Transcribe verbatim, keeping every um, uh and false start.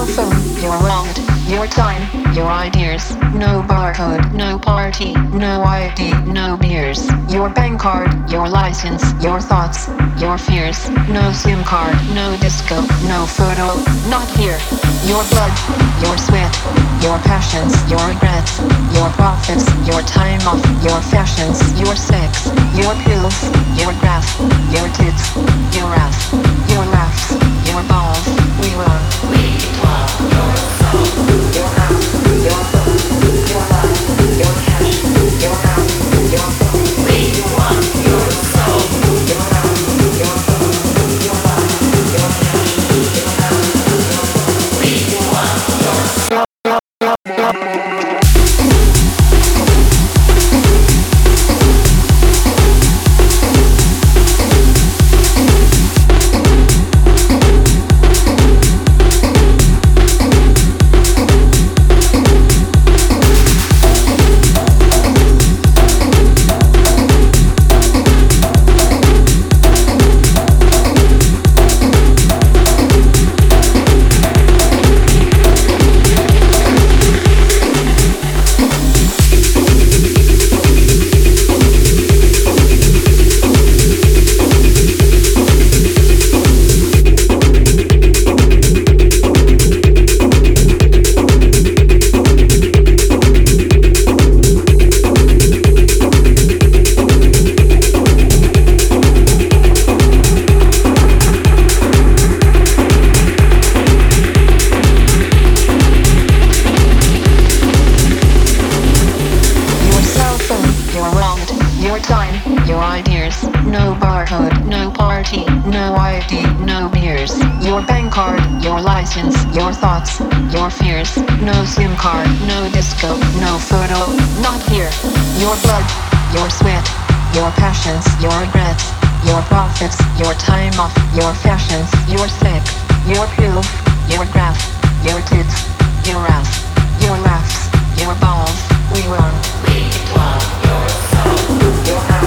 phone, your wallet, your time, your ideas. No barcode, no party, no I D, no beers. Your bank card, your license, your thoughts, your fears. No SIM card, no disco, no photo, not here. Your blood, your sweat, your passions, your regrets, your profits, your time off, your fashions, your sex, your pills, your graph, your tits, your ass, your laughs, your balls. We run. We dwell your soul. Your house, your phone, your life, your cash, your house, your phone. We want your soul. Your house, your phone, your life, your cash, your house, your phone. We want your soul. Your time, your ideas, no barcode, no party, no I D, no beers. Your bank card, your license, your thoughts, your fears. No SIM card, no disco, no photo, not here. Your blood, your sweat, your passions, your regrets, your profits, your time off, your fashions, your sex, your pills, your graph, your tits, your ass, your laughs, your balls. We run. We dwell your soul. Your house.